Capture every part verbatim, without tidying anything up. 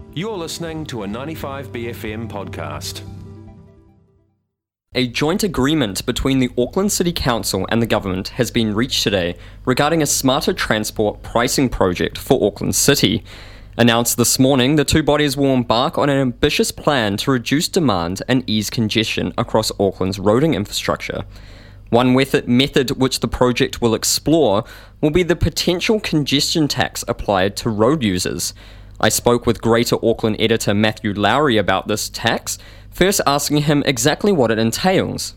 You're listening to a ninety-five B F M podcast. A joint agreement between the Auckland City Council and the government has been reached today regarding a smarter transport pricing project for Auckland City. Announced this morning, the two bodies will embark on an ambitious plan to reduce demand and ease congestion across Auckland's roading infrastructure. One method, method which the project will explore will be the potential congestion tax applied to road users. I spoke with Greater Auckland editor Matthew Lowry about this tax, first asking him exactly what it entails.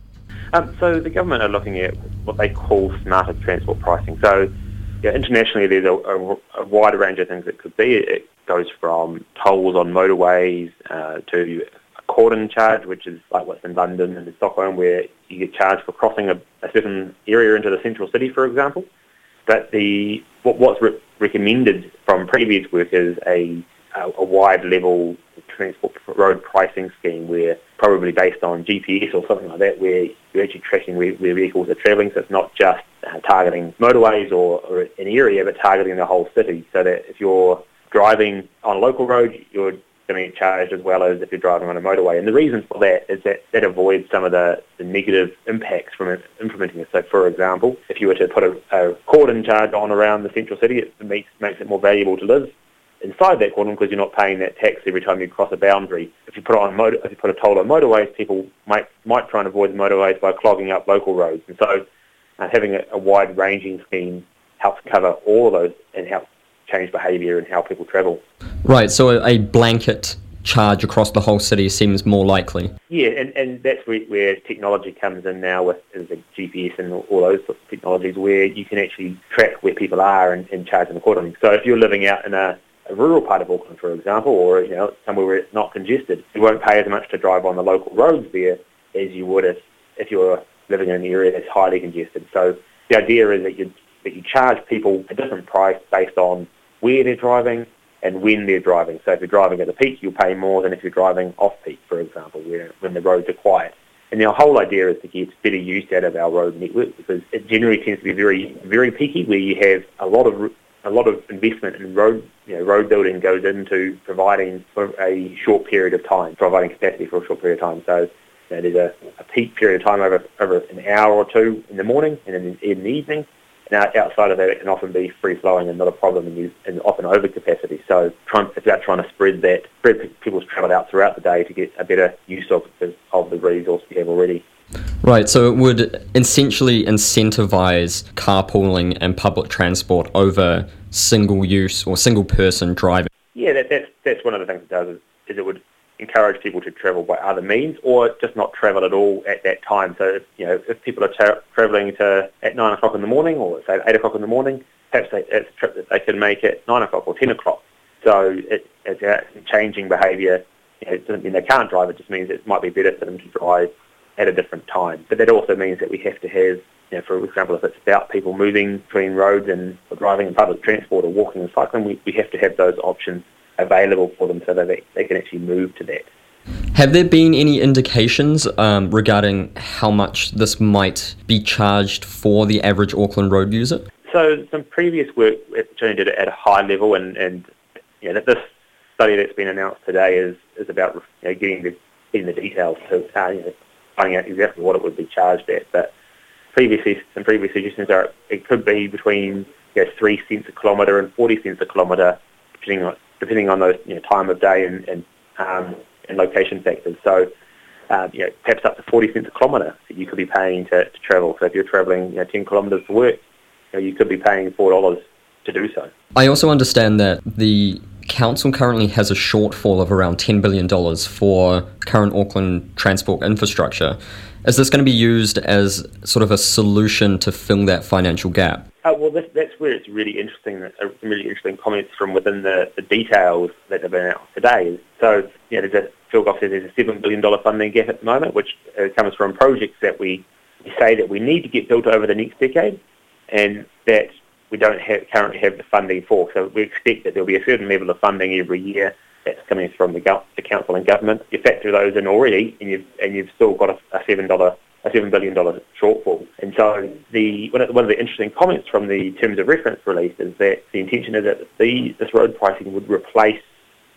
Um, so the government are looking at what they call smarter transport pricing. So yeah, internationally there's a, a, a wide range of things it could be. It goes from tolls on motorways uh, to a cordon charge, which is like what's in London and in Stockholm, where you get charged for crossing a, a certain area into the central city, for example. But the what, what's re- recommended from previous work is a, a, a wide level transport road pricing scheme, where probably based on G P S or something like that, where you're actually tracking where, where vehicles are travelling. So it's not just uh, targeting motorways or, or an area, but targeting the whole city. So that if you're driving on a local road, you're going to get charged as well as if you're driving on a motorway. And the reason for that is that that avoids some of the, the negative impacts from implementing it. So, for example, if you were to put a, a cordon charge on around the central city, it makes, makes it more valuable to live inside that cordon because you're not paying that tax every time you cross a boundary. If you put it on motor, if you put a toll on motorways, people might might try and avoid the motorways by clogging up local roads. And so, uh, having a, a wide-ranging scheme helps cover all of those and helps change behaviour and how people travel. Right, so a blanket charge across the whole city seems more likely. Yeah, and, and that's where, where technology comes in now with the G P S and all those sorts of technologies, where you can actually track where people are and, and charge them accordingly. So if you're living out in a, a rural part of Auckland, for example, or you know somewhere where it's not congested, you won't pay as much to drive on the local roads there as you would if, if you're living in an area that's highly congested. So the idea is that you that you charge people a different price based on where they're driving and when they're driving. So if you're driving at the peak, you'll pay more than if you're driving off-peak, for example, where when the roads are quiet. And the whole idea is to get better use out of our road network, because it generally tends to be very, very peaky, where you have a lot of a lot of investment in road, you know, road building goes into providing for a short period of time, providing capacity for a short period of time. So you know, there's a, a peak period of time over over an hour or two in the morning and in, in the evening. Now, outside of that, it can often be free-flowing and not a problem, and, use, and often overcapacity. So trying, it's about trying to spread that, spread people's travel out throughout the day to get a better use of, of the resource we have already. Right, so it would essentially incentivise carpooling and public transport over single-use or single-person driving. Yeah, that, that's that's one of the things it does, is, is it would encourage people to travel by other means, or just not travel at all at that time. So, if, you know, if people are tra- travelling to at nine o'clock in the morning, or say at eight o'clock in the morning, perhaps they, it's a trip that they can make at nine o'clock or ten o'clock. So, it, it's a changing behaviour. You know, it doesn't mean they can't drive. It just means it might be better for them to drive at a different time. But that also means that we have to have, you know, for example, if it's about people moving between roads and or driving in public transport or walking and cycling, we, we have to have those options available for them so that they, they can actually move to that. Have there been any indications um, regarding how much this might be charged for the average Auckland road user? So some previous work actually did it at a high level, and, and you know, this study that's been announced today is, is about you know, getting the getting the details to uh, you know, finding out exactly what it would be charged at. But previously, some previous suggestions are it could be between you know, three cents a kilometre and forty cents a kilometre, depending on depending on those you know, time of day and and, um, and location factors. So, uh, you know, perhaps up to forty cents a kilometre that you could be paying to, to travel. So if you're travelling you know, ten kilometres to work, you know, you could be paying four dollars to do so. I also understand that the council currently has a shortfall of around ten billion dollars for current Auckland transport infrastructure. Is this going to be used as sort of a solution to fill that financial gap? Uh, well, that's, that's where it's really interesting, uh, some really interesting comments from within the, the details that have been announced today. So, you know, there's a, Phil Goff says there's a seven billion dollars funding gap at the moment, which uh, comes from projects that we, we say that we need to get built over the next decade, and that we don't have, currently have the funding for. So we expect that there'll be a certain level of funding every year that's coming from the, go- the council and government. You factor those in already, and you've and you've still got a, a seven dollar a seven billion dollars shortfall. And so the one of, one of the interesting comments from the terms of reference release is that the intention is that the, this road pricing would replace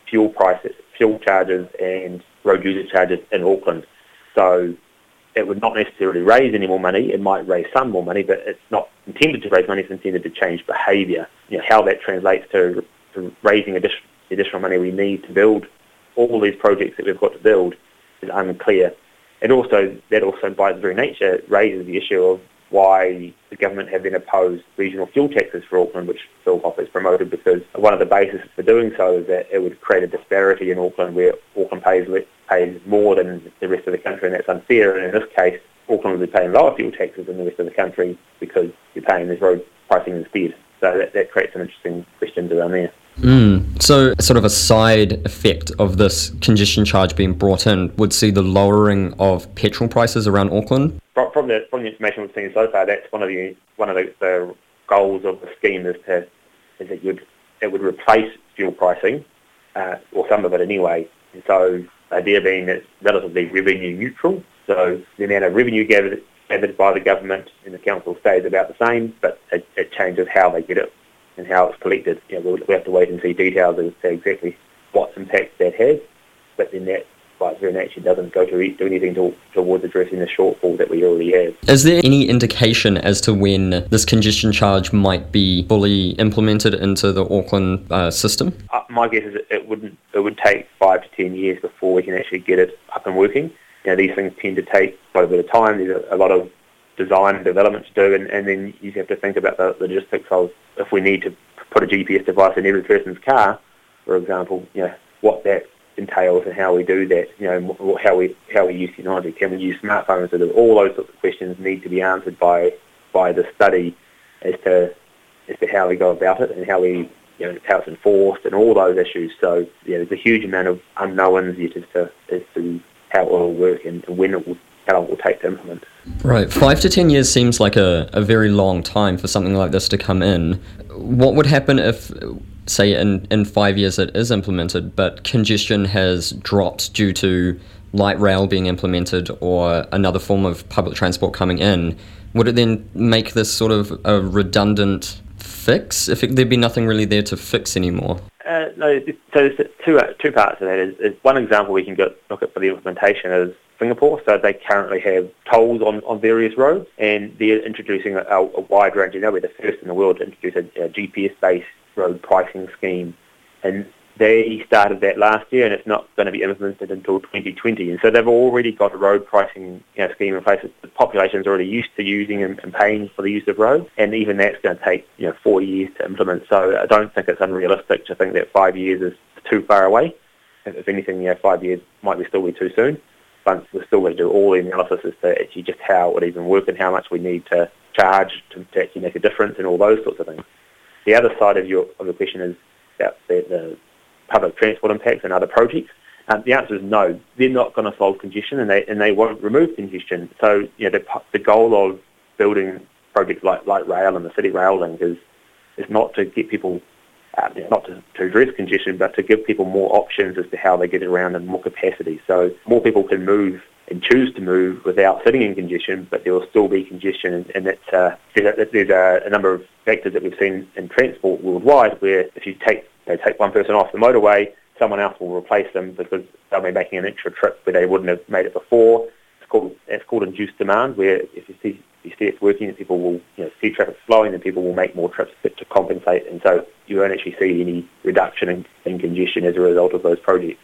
fuel prices, fuel charges and road user charges in Auckland. So it would not necessarily raise any more money. It might raise some more money, but it's not intended to raise money. It's intended to change behaviour. You know, how that translates to, to raising additional, additional money we need to build all these projects that we've got to build is unclear. And also, that also by its very nature raises the issue of why the government have then opposed regional fuel taxes for Auckland, which Phil Hopper has promoted, because one of the bases for doing so is that it would create a disparity in Auckland where Auckland pays pays more than the rest of the country, and that's unfair. And in this case, Auckland would be paying lower fuel taxes than the rest of the country because you're paying this road pricing instead. So that, that creates some interesting questions around there. Mm. So sort of a side effect of this congestion charge being brought in would see the lowering of petrol prices around Auckland? From, from, the, from the information we've seen so far, that's one of the one of the, the goals of the scheme is to is that you'd it would replace fuel pricing, uh, or some of it anyway. And so the idea being that it's relatively revenue neutral. So the amount of revenue gathered, gathered by the government and the council stays about the same, but it, it changes how they get it and how it's collected. You know, we'll, we have to wait and see details as to exactly what impact that has, but then that, by its very nature, doesn't go to do anything to, towards addressing the shortfall that we already have. Is there any indication as to when this congestion charge might be fully implemented into the Auckland uh, system? Uh, my guess is it wouldn't. It would take five to ten years before we can actually get it up and working. You know, these things tend to take quite a bit of time. There's a, a lot of design and development to do, and, and then you have to think about the logistics of if we need to put a G P S device in every person's car, for example, you know, what that entails and how we do that, you know, how we how we use technology. Can we use smartphones? So all those sorts of questions need to be answered by by the study as to as to how we go about it and how we, you know, how it's enforced and all those issues. So yeah, there's a huge amount of unknowns yet as to as to how it will work and when it will, how long it will take to implement. Right, five to ten years seems like a, a very long time for something like this to come in. What would happen if, say, in, in five years it is implemented, but congestion has dropped due to light rail being implemented or another form of public transport coming in? Would it then make this sort of a redundant fix if it, there'd be nothing really there to fix anymore? Uh, no, so there's two uh, two parts of that. Is, is one example we can go, look at for the implementation is Singapore. So they currently have tolls on, on various roads, and they're introducing a, a wide range. And they'll be the first in the world to introduce a, a G P S-based road pricing scheme. And they started that last year, and it's not going to be implemented until twenty twenty. And so they've already got a road pricing, you know, scheme in place that the population's already used to using and, and paying for the use of roads. And even that's going to take, you know, four years to implement. So I don't think it's unrealistic to think that five years is too far away. If anything, you know, five years might be still be too soon. But we're still going to do all the analysis as to actually just how it would even work and how much we need to charge to, to actually make a difference and all those sorts of things. The other side of your of the question is about the, the public transport impacts and other projects. Um, the answer is no. They're not going to solve congestion, and they and they won't remove congestion. So, you know, the, the goal of building projects like light rail and the city rail link is is not to get people, uh, not to, to address congestion, but to give people more options as to how they get around and more capacity. So more people can move and choose to move without sitting in congestion, but there will still be congestion, and, and that's, uh, there's, a, there's a, a number of factors that we've seen in transport worldwide where if you take they take one person off the motorway, someone else will replace them because they'll be making an extra trip where they wouldn't have made it before. It's called it's called induced demand, where if you see if you see it's working, and people will, you know, see traffic flowing, then people will make more trips to compensate, and so you won't actually see any reduction in, in congestion as a result of those projects.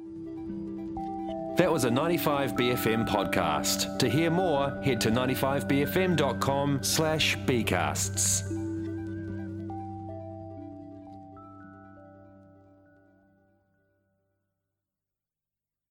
That was a ninety-five B F M podcast. To hear more, head to ninety-five b f m dot com slash b casts.